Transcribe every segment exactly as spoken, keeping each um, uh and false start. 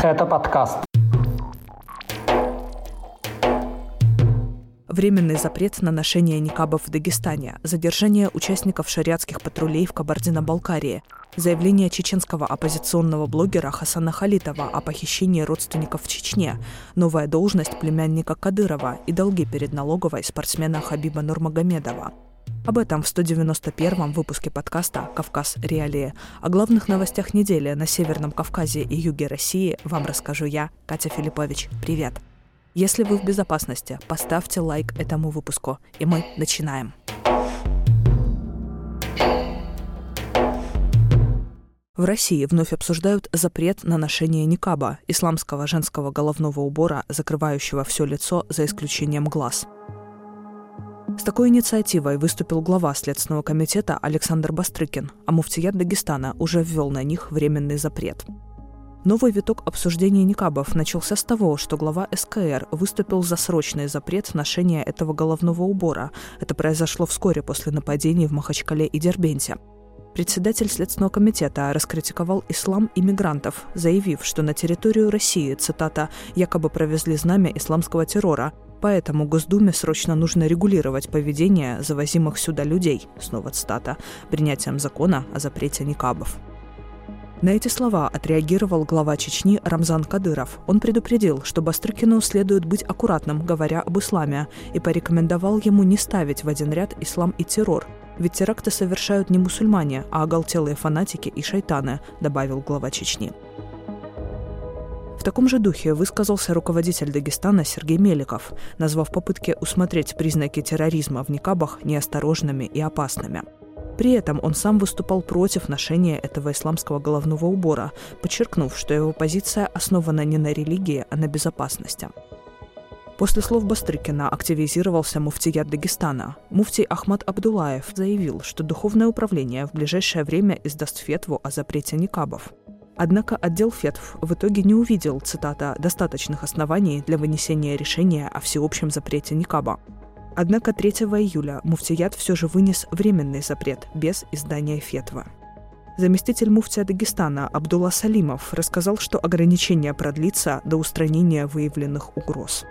Это подкаст. Временный запрет на ношение никабов в Дагестане, задержание участников шариатских патрулей в Кабардино-Балкарии, заявление чеченского оппозиционного блогера Хасана Халитова о похищении родственников в Чечне, новая должность племянника Кадырова и долги перед налоговой спортсмена Хабиба Нурмагомедова. Об этом в сто девяносто первом выпуске подкаста «Кавказ. Реалии». О главных новостях недели на Северном Кавказе и юге России вам расскажу я, Катя Филиппович. Привет! Если вы в безопасности, поставьте лайк этому выпуску, и мы начинаем. В России вновь обсуждают запрет на ношение никаба, исламского женского головного убора, закрывающего все лицо за исключением глаз. С такой инициативой выступил глава Следственного комитета Александр Бастрыкин, а муфтият Дагестана уже ввел на них временный запрет. Новый виток обсуждения никабов начался с того, что глава эс ка эр выступил за срочный запрет ношения этого головного убора. Это произошло вскоре после нападений в Махачкале и Дербенте. Председатель Следственного комитета раскритиковал ислам и мигрантов, заявив, что на территорию России, цитата, якобы провезли знамя исламского террора, поэтому Госдуме срочно нужно регулировать поведение завозимых сюда людей, снова цитата, принятием закона о запрете никабов. На эти слова отреагировал глава Чечни Рамзан Кадыров. Он предупредил, что Бастрыкину следует быть аккуратным, говоря об исламе, и порекомендовал ему не ставить в один ряд ислам и террор. Ведь теракты совершают не мусульмане, а оголтелые фанатики и шайтаны, добавил глава Чечни. В таком же духе высказался руководитель Дагестана Сергей Меликов, назвав попытки усмотреть признаки терроризма в никабах неосторожными и опасными. При этом он сам выступал против ношения этого исламского головного убора, подчеркнув, что его позиция основана не на религии, а на безопасности. После слов Бастрыкина активизировался муфтият Дагестана. Муфтий Ахмад Абдуллаев заявил, что Духовное управление в ближайшее время издаст фетву о запрете никабов. Однако отдел фетв в итоге не увидел, цитата, «достаточных оснований для вынесения решения о всеобщем запрете никаба». Однако третьего июля муфтият все же вынес временный запрет без издания фетвы. Заместитель муфтия Дагестана Абдулла Салимов рассказал, что ограничение продлится до устранения выявленных угроз.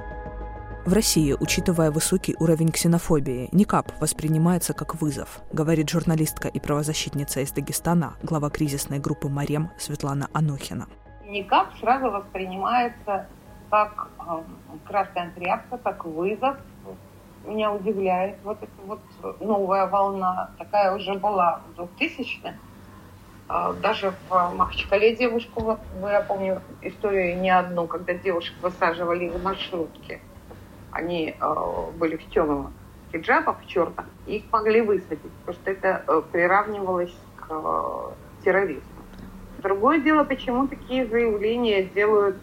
В России, учитывая высокий уровень ксенофобии, никаб воспринимается как вызов, говорит журналистка и правозащитница из Дагестана, глава кризисной группы «Марем» Светлана Анохина. Никаб сразу воспринимается как э, красная тряпка, как вызов. Меня удивляет вот эта вот новая волна, такая уже была в двухтысячных. Даже в Махачкале девушку, я помню историю не одну, когда девушек высаживали в маршрутке. Они были в темных хиджабах, в черных, и их могли высадить, потому что это приравнивалось к терроризму. Другое дело, почему такие заявления делают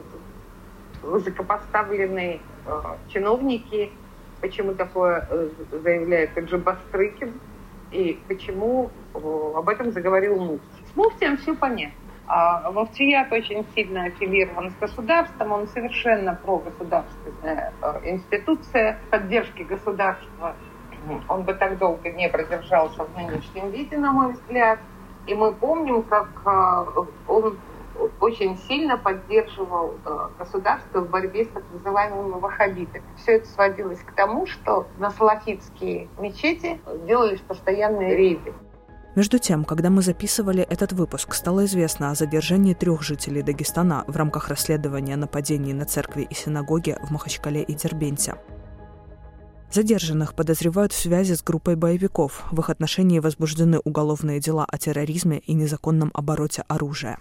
высокопоставленные чиновники, почему такое заявляет Таджи Бастрыкин, и почему об этом заговорил муфтий. С муфтием все понятно. А муфтият очень сильно аффилирован с государством, он совершенно прогосударственная институция поддержки государства. Он бы так долго не продержался в нынешнем виде, на мой взгляд. И мы помним, как он очень сильно поддерживал э, государство в борьбе с так называемыми ваххабитами. Все это сводилось к тому, что на салафитские мечети делались постоянные рейды. Между тем, когда мы записывали этот выпуск, стало известно о задержании трех жителей Дагестана в рамках расследования нападений на церкви и синагоги в Махачкале и Дербенте. Задержанных подозревают в связи с группой боевиков. В их отношении возбуждены уголовные дела о терроризме и незаконном обороте оружия.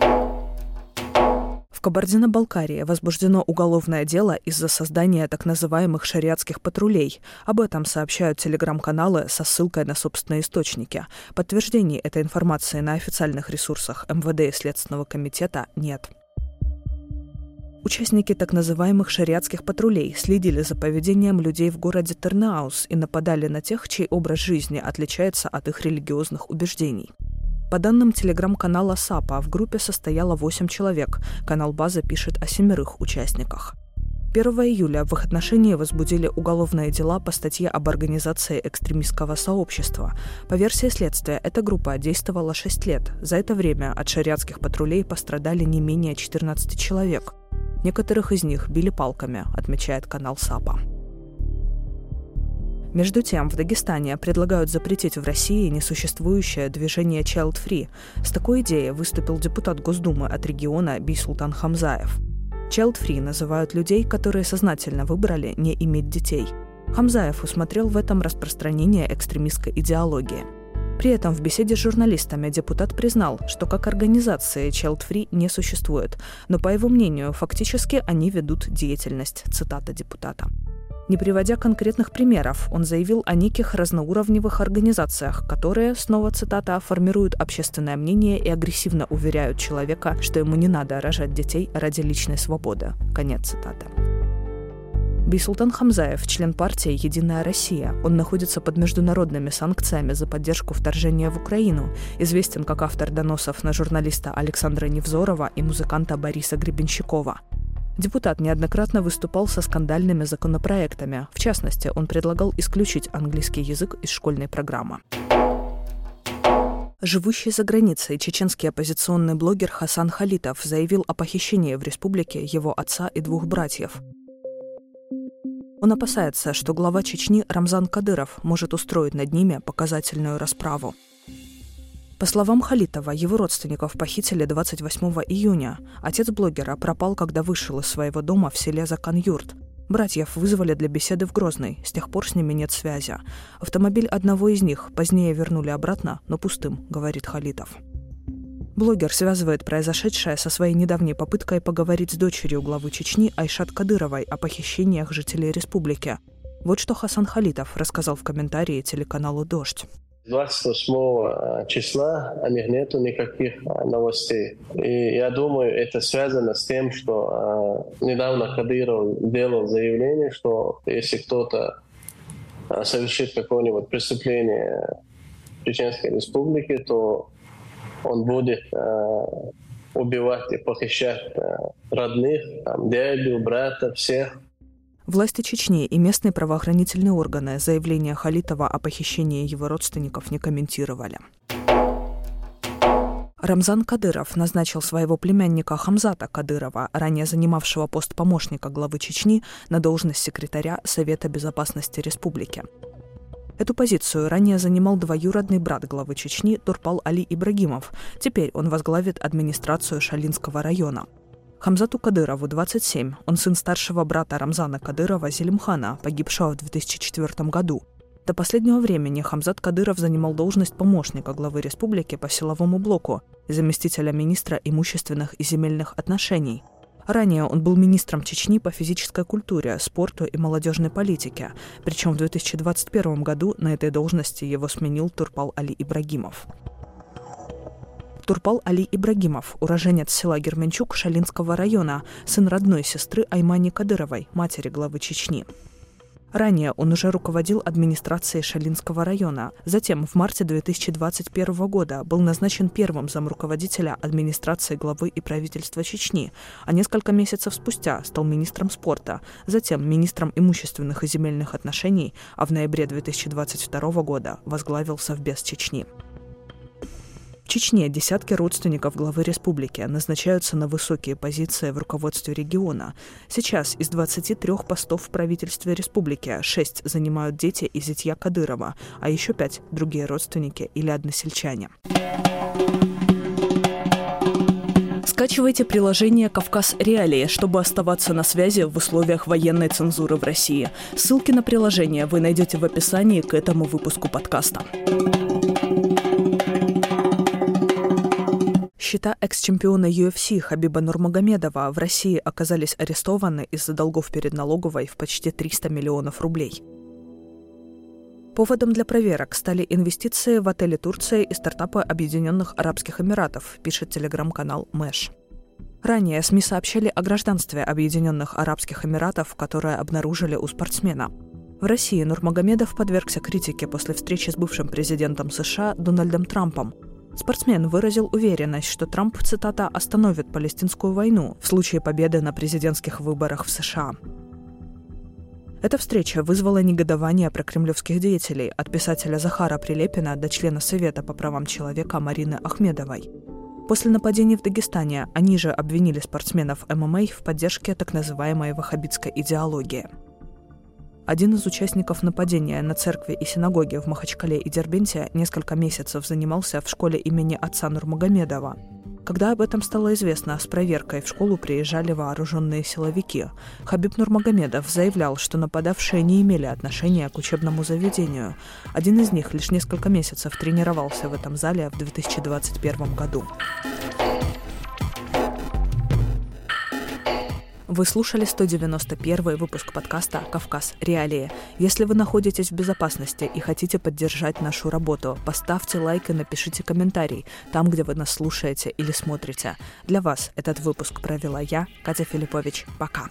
В Кабардино-Балкарии возбуждено уголовное дело из-за создания так называемых шариатских патрулей. Об этом сообщают телеграм-каналы со ссылкой на собственные источники. Подтверждений этой информации на официальных ресурсах эм вэ дэ и Следственного комитета нет. Участники так называемых шариатских патрулей следили за поведением людей в городе Тырныауз и нападали на тех, чей образ жизни отличается от их религиозных убеждений. По данным телеграм-канала САПа, в группе состояло восемь человек. Канал «База» пишет о семерых участниках. первого июля в их отношении возбудили уголовные дела по статье об организации экстремистского сообщества. По версии следствия, эта группа действовала шесть лет. За это время от шариатских патрулей пострадали не менее четырнадцать человек. Некоторых из них били палками, отмечает канал САПа. Между тем, в Дагестане предлагают запретить в России несуществующее движение Child Free. С такой идеей выступил депутат Госдумы от региона Бийсултан Хамзаев. Child Free называют людей, которые сознательно выбрали не иметь детей. Хамзаев усмотрел в этом распространение экстремистской идеологии. При этом в беседе с журналистами депутат признал, что как организации Child Free не существует, но, по его мнению, фактически они ведут деятельность, цитата депутата. Не приводя конкретных примеров, он заявил о неких разноуровневых организациях, которые, снова цитата, формируют общественное мнение и агрессивно уверяют человека, что ему не надо рожать детей ради личной свободы. Конец цитаты. Бийсултан Хамзаев – член партии «Единая Россия». Он находится под международными санкциями за поддержку вторжения в Украину, известен как автор доносов на журналиста Александра Невзорова и музыканта Бориса Гребенщикова. Депутат неоднократно выступал со скандальными законопроектами. В частности, он предлагал исключить английский язык из школьной программы. Живущий за границей чеченский оппозиционный блогер Хасан Халитов заявил о похищении в республике его отца и двух братьев. Он опасается, что глава Чечни Рамзан Кадыров может устроить над ними показательную расправу. По словам Халитова, его родственников похитили двадцать восьмого июня. Отец блогера пропал, когда вышел из своего дома в селе Закан-Юрт. Братьев вызвали для беседы в Грозный. С тех пор с ними нет связи. Автомобиль одного из них позднее вернули обратно, но пустым, говорит Халитов. Блогер связывает произошедшее со своей недавней попыткой поговорить с дочерью главы Чечни Айшат Кадыровой о похищениях жителей республики. Вот что Хасан Халитов рассказал в комментарии телеканалу «Дождь». двадцать восьмого числа о них нету никаких новостей. И я думаю, это связано с тем, что э, недавно Кадыров делал заявление, что если кто-то э, совершит какое-нибудь преступление в Чеченской республике, то он будет э, убивать и похищать э, родных, там, дядю, брата, всех. Власти Чечни и местные правоохранительные органы заявление Халитова о похищении его родственников не комментировали. Рамзан Кадыров назначил своего племянника Хамзата Кадырова, ранее занимавшего пост помощника главы Чечни, на должность секретаря Совета безопасности республики. Эту позицию ранее занимал двоюродный брат главы Чечни Турпал Али Ибрагимов. Теперь он возглавит администрацию Шалинского района. Хамзату Кадырову двадцать семь. Он сын старшего брата Рамзана Кадырова Зелимхана, погибшего в две тысячи четвёртом году. До последнего времени Хамзат Кадыров занимал должность помощника главы республики по силовому блоку и заместителя министра имущественных и земельных отношений. Ранее он был министром Чечни по физической культуре, спорту и молодежной политике. Причем в две тысячи двадцать первом году на этой должности его сменил Турпал Али Ибрагимов. Турпал Али Ибрагимов, уроженец села Герменчук Шалинского района, сын родной сестры Аймани Кадыровой, матери главы Чечни. Ранее он уже руководил администрацией Шалинского района. Затем, в марте две тысячи двадцать первого года, был назначен первым замруководителя администрации главы и правительства Чечни, а несколько месяцев спустя стал министром спорта, затем министром имущественных и земельных отношений, а в ноябре две тысячи двадцать второго года возглавил Совбез Чечни. В Чечне десятки родственников главы республики назначаются на высокие позиции в руководстве региона. Сейчас из двадцати трёх постов в правительстве республики шесть занимают дети и зятья Кадырова, а еще пять – другие родственники или односельчане. Скачивайте приложение «Кавказ Реалии», чтобы оставаться на связи в условиях военной цензуры в России. Ссылки на приложение вы найдете в описании к этому выпуску подкаста. Счета экс-чемпиона ю эф си Хабиба Нурмагомедова в России оказались арестованы из-за долгов перед налоговой в почти триста миллионов рублей. Поводом для проверок стали инвестиции в отели Турции и стартапы Объединенных Арабских Эмиратов, пишет телеграм-канал Мэш. Ранее СМИ сообщали о гражданстве Объединенных Арабских Эмиратов, которое обнаружили у спортсмена. В России Нурмагомедов подвергся критике после встречи с бывшим президентом США Дональдом Трампом. Спортсмен выразил уверенность, что Трамп, цитата, «остановит палестинскую войну» в случае победы на президентских выборах в США. Эта встреча вызвала негодование прокремлевских деятелей, от писателя Захара Прилепина до члена Совета по правам человека Марины Ахмедовой. После нападений в Дагестане они же обвинили спортсменов эм эм а в поддержке так называемой ваххабитской идеологии. Один из участников нападения на церкви и синагоги в Махачкале и Дербенте несколько месяцев занимался в школе имени отца Нурмагомедова. Когда об этом стало известно, с проверкой в школу приезжали вооруженные силовики. Хабиб Нурмагомедов заявлял, что нападавшие не имели отношения к учебному заведению. Один из них лишь несколько месяцев тренировался в этом зале в две тысячи двадцать первом году. Вы слушали сто девяносто первый выпуск подкаста «Кавказ. Реалии». Если вы находитесь в безопасности и хотите поддержать нашу работу, поставьте лайк и напишите комментарий там, где вы нас слушаете или смотрите. Для вас этот выпуск провела я, Катя Филиппович. Пока.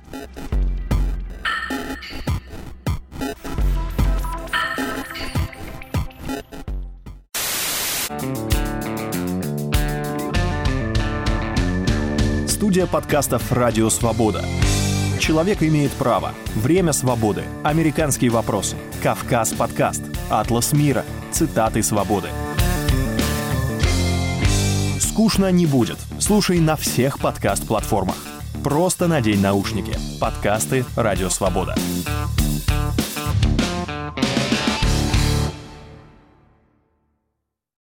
Студия подкастов «Радио Свобода». Человек имеет право. Время свободы. Американские вопросы. Кавказ подкаст. Атлас мира. Цитаты свободы. Скучно не будет. Слушай на всех подкаст-платформах. Просто надень наушники. Подкасты «Радио Свобода».